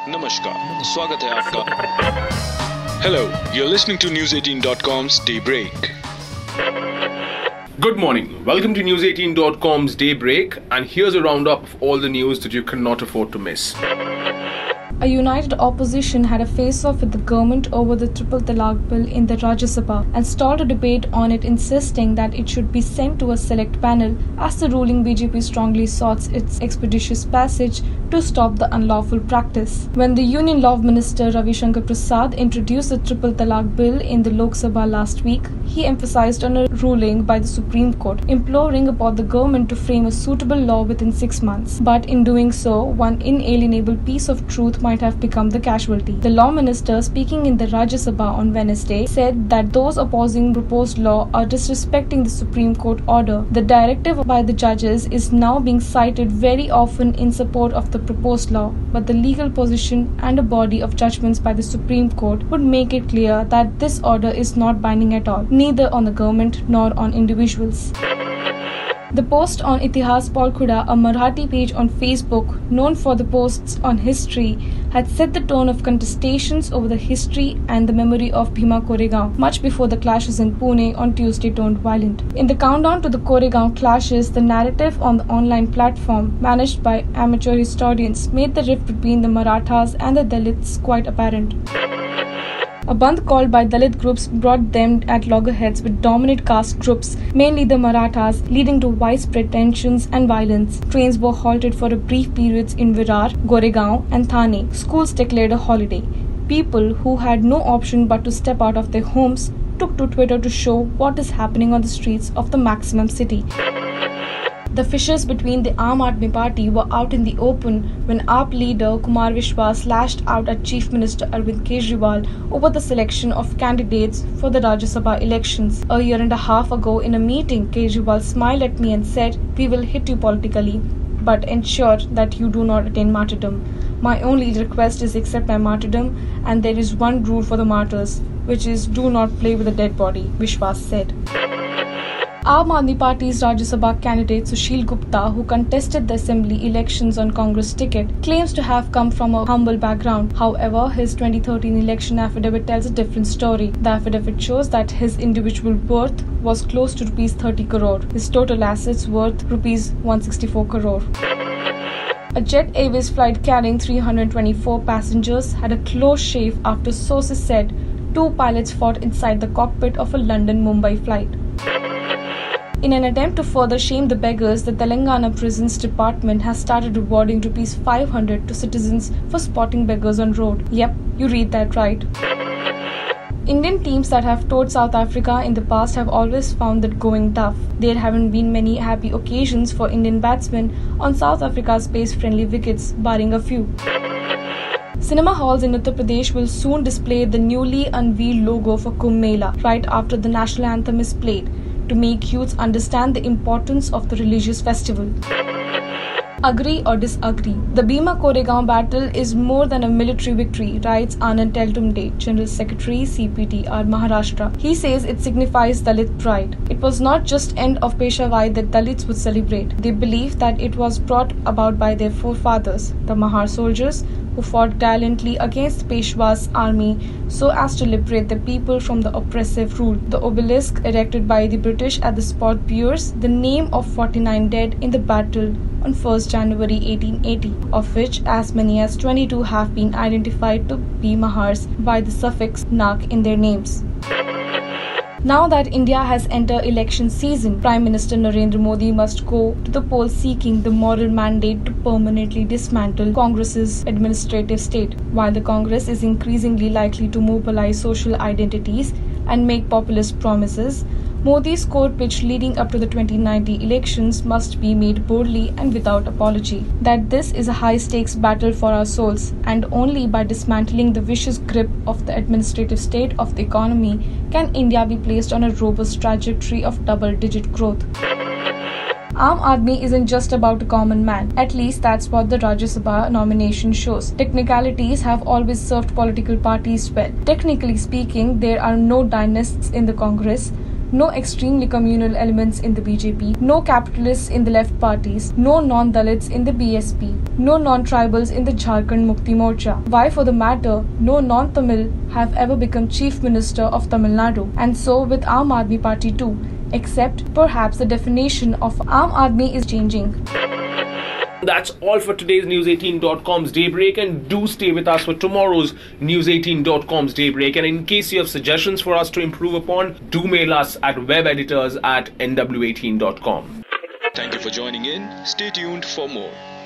नमस्कार, स्वागत है आपका. Hello, you're listening to News18.com's Daybreak. Good morning. Welcome to News18.com's Daybreak, and here's a roundup of all the news that you cannot afford to miss. A united opposition had a face-off with the government over the Triple Talaq bill in the Rajya Sabha and stalled a debate on it, insisting that it should be sent to a select panel as the ruling BJP strongly sought its expeditious passage to stop the unlawful practice. When the Union Law Minister Ravi Shankar Prasad introduced the Triple Talaq bill in the Lok Sabha last week, he emphasized on a ruling by the Supreme Court, imploring upon the government to frame a suitable law within 6 months. But in doing so, one inalienable piece of truth might have become the casualty. The law minister, speaking in the Rajya Sabha on Wednesday, said that those opposing proposed law are disrespecting the Supreme Court order. The directive by the judges is now being cited very often in support of the proposed law, but the legal position and a body of judgments by the Supreme Court would make it clear that this order is not binding at all, neither on the government nor on individuals. The post on Itihas Polkhuda, a Marathi page on Facebook known for the posts on history, had set the tone of contestations over the history and the memory of Bhima Koregaon much before the clashes in Pune on Tuesday turned violent. In the countdown to the Koregaon clashes, the narrative on the online platform managed by amateur historians made the rift between the Marathas and the Dalits quite apparent. A bandh called by Dalit groups brought them at loggerheads with dominant caste groups, mainly the Marathas, leading to widespread tensions and violence. Trains were halted for a brief period in Virar, Goregaon and Thane. Schools declared a holiday. People who had no option but to step out of their homes took to Twitter to show what is happening on the streets of the maximum city. The fissures between the Aam Aadmi Party were out in the open when AAP leader Kumar Vishwas lashed out at Chief Minister Arvind Kejriwal over the selection of candidates for the Rajya Sabha elections. A year and a half ago in a meeting, Kejriwal smiled at me and said, "We will hit you politically, but ensure that you do not attain martyrdom. My only request is accept my martyrdom, and there is one rule for the martyrs, which is do not play with a dead body," Vishwas said. Aam Aadmi Party's Rajya Sabha candidate Sushil Gupta, who contested the assembly elections on Congress ticket, claims to have come from a humble background. However, his 2013 election affidavit tells a different story. The affidavit shows that his individual worth was close to rupees 30 crore. His total assets worth rupees 164 crore. A Jet Airways flight carrying 324 passengers had a close shave after sources said 2 pilots fought inside the cockpit of a London-Mumbai flight. In an attempt to further shame the beggars, the Telangana Prisons Department has started rewarding rupees 500 to citizens for spotting beggars on road. Yep, you read that right. Indian teams that have toured South Africa in the past have always found that going tough. There haven't been many happy occasions for Indian batsmen on South Africa's pace-friendly wickets, barring a few. Cinema halls in Uttar Pradesh will soon display the newly unveiled logo for Kumbh Mela right after the national anthem is played, to make youths understand the importance of the religious festival. Agree or disagree? The Bhima Koregaon battle is more than a military victory, writes Anand Teltumde, General Secretary CPTR Maharashtra. He says it signifies Dalit pride. It was not just end of Peshawai that Dalits would celebrate. They believe that it was brought about by their forefathers, the Mahar soldiers, who fought gallantly against Peshwa's army so as to liberate the people from the oppressive rule. The obelisk erected by the British at the spot bears the name of 49 dead in the battle on 1st January 1880, of which as many as 22 have been identified to be Mahars by the suffix Nak in their names. Now that India has entered election season, Prime Minister Narendra Modi must go to the polls seeking the moral mandate to permanently dismantle Congress's administrative state. While the Congress is increasingly likely to mobilize social identities and make populist promises, Modi's core pitch leading up to the 2019 elections must be made boldly and without apology. That this is a high-stakes battle for our souls, and only by dismantling the vicious grip of the administrative state of the economy can India be placed on a robust trajectory of double-digit growth. Aam Aadmi isn't just about a common man. At least that's what the Rajya Sabha nomination shows. Technicalities have always served political parties well. Technically speaking, there are no dynasts in the Congress, no extremely communal elements in the BJP, no capitalists in the left parties, no non-Dalits in the BSP, no non-tribals in the Jharkhand Mukti Morcha. Why, for the matter, no non-Tamil have ever become Chief Minister of Tamil Nadu, and so with Aam Aadmi Party too, except perhaps the definition of Aam Aadmi is changing. That's all for today's News18.com's Daybreak, and do stay with us for tomorrow's News18.com's Daybreak. And in case you have suggestions for us to improve upon, do mail us at webeditors@nw18.com. Thank you for joining in. Stay tuned for more.